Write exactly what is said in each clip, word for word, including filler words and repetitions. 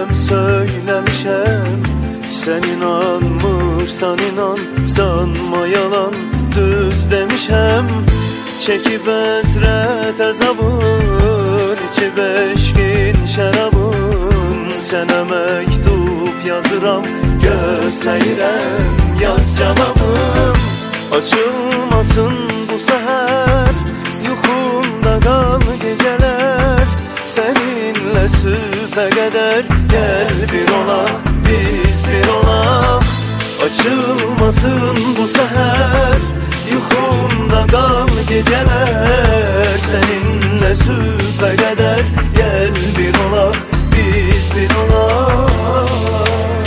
bilmem söylemişem. Sen inanmırsan inan, sanma yalan düz demişem. Çekip ezret azabın, içi beşkin şərabın. Sənə məktub yazıram, gözləyirəm yaz cavabım. Açılmasın bu səhər, yuxumda qal gecələr. Səninlə sübhə qədər, gəl bir olaq, biz bir olaq. Açılmasın bu səhər, yuxumda qal gecələr. Səninlə sübhə qədər, gəl bir olaq, biz bir olaq.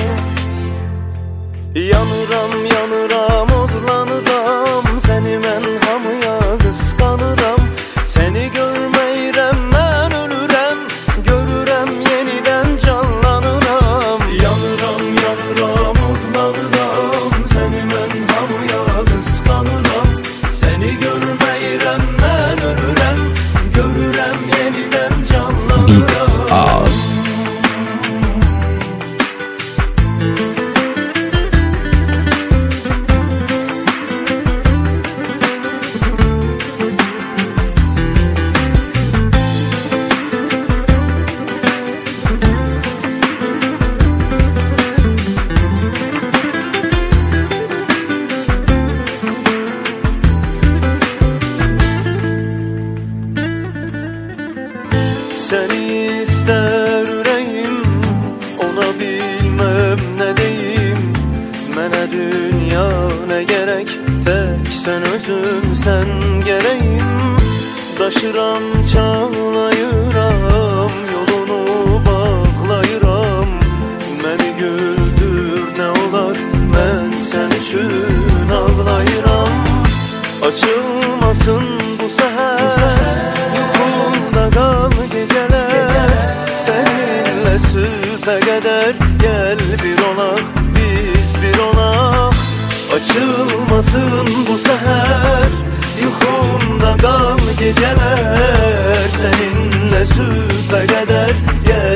Yanıram, yanıram, odlanıram, səni mən hamıya qısqanıram. Səni görməyirəm, mən ölürəm, görürəm yenidən canlanıram. Yanıram, yanıram, odlanıram, səni mən hamıya qısqanıram. Səni görməyirəm, mən ölürəm, görürəm yenidən canlanıram. Az. Səni istər ürəyim, ona bilməm nə deyim. Mənə dünya nə gərək, tək sən özün, sən gərəyim. Daşıram, çalayıram, yolunu bağlayıram. Məni güldür nə olar, mən sən üçün ağlayıram. Açılmasın bu səhər, yuxumda qal gecələr. Səninlə sübhə qədər, gəl bir olaq, biz bir olaq. Açılmasın bu səhər, yuxumda qal gecələr. Səninlə sübhə qədər, gəl